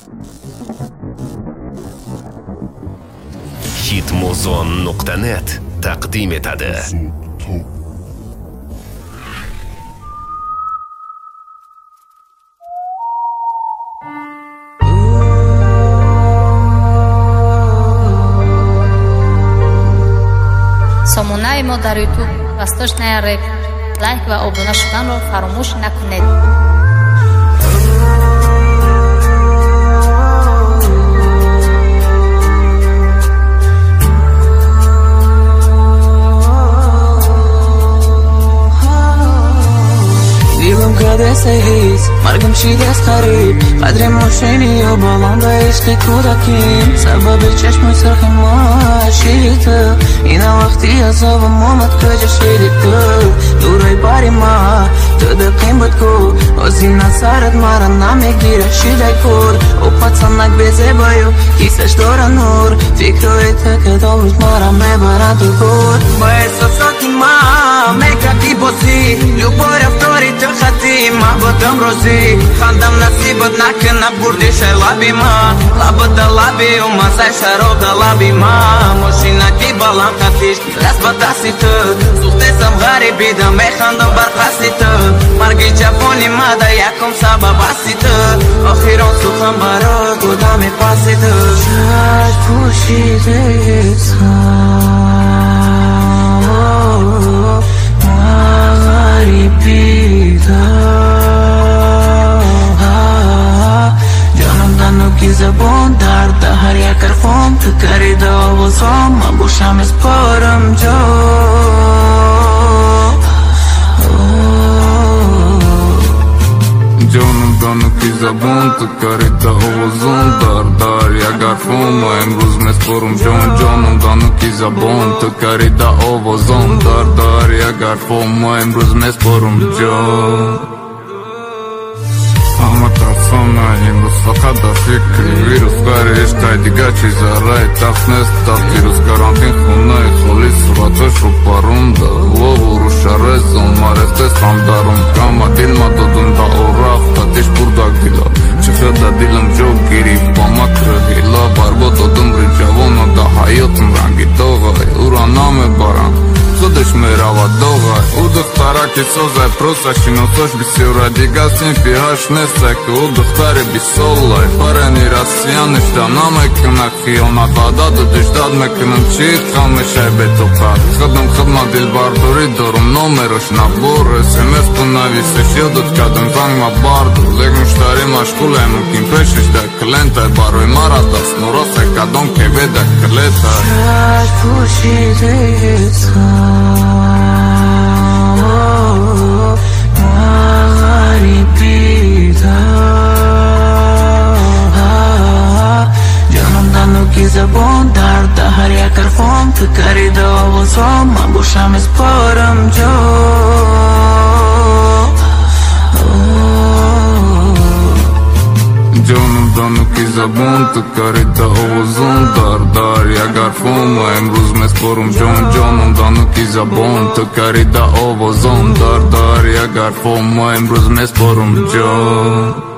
hitmuzon.net taqdim etadi. сомонаи мо дар ютуб восточная рэп. лайк ва обуна шуданро фаромӯш накунед. дилам кадеса ҳис маргам шидас қариб қадри мошини ё балон ба ишқи кӯдаким сабаби чашмои сархи мо шиди ту ина вақти азобам омад куҷа шиди ту дураи бари ма ту дақим буд ку озина сарат мара намегира шидай куд о пацанак безебаю кисаш дора нур фикрои ту ки домрӯз мара мебарад дур ба эҳсосоти ма мекарди бозӣ любой рафтори ту хати ма будам розӣ хандам насибат накунад бурди шай лаби ман лаба да лаби умазай шароб да лаби ман мошинаки баланд хатиш даст ба дасти ту сухтесам ғарибида механдам бар қасди ту марги ҷавони ма да якум сабаб асти ту охирон сухан барои гудами пасти ту чашм пӯшидесам ҷонамда нуки забон дарда ҳар як ҳарфом ту карида овозом ман бошам испорам ҷо ҷонамда нуки забон ту карида овозом дарда ҳар як ҳарфом ман имрӯз меспорам ҷон ҷонамда нуки забон ту карида овозом дарда ҳар як ҳарфом ман имрӯз меспорам ҷон ҳама тарсона имрӯз фақат дар фикри вирус ғайри ишқай дигар чизараи тахт нест тафти рӯз карантин хонаи холи сураташро паронда лову рӯшарезон марехтес ҳамдарум кама дилма додум да ораф татиш бурдак дила чихада дилам ҷо гирифт ба макра ҳила барбод додум ри ҷавона да ҳаётам ранги доғай ура намебарам خودش میرود دوغای او دخترکی سازای پروسا شناساش بسیاره دیگه سنفیهاش نیسته که او دختر بیسالای پرنی رسیانش دا نمیکنه خیانت وعده دادش داد میکنم چی خم میشه به تو قد خدم خدمت دل برداری دارم نومروش نبور اسمس تو نویسش یادت کردم زنگ ما باردو لیک مشتری مشغوله ممکن پیشش ده کلنتای باروی مرا دست نوراسه کدام که بده کلیتای چشم پوشیده‌ام ҷонамда нуки забон дарда ҳар як ҳарфом ту карида овозом ман бошам испорам ҷо ҷонамда нуки забон ту карида овозон дарда ҳар як ҳарфом ман имрӯз меспорам ҷон ҷонамда нуки забон ту карида овозон дарда ҳар як ҳарфом ман имрӯз меспорам ҷон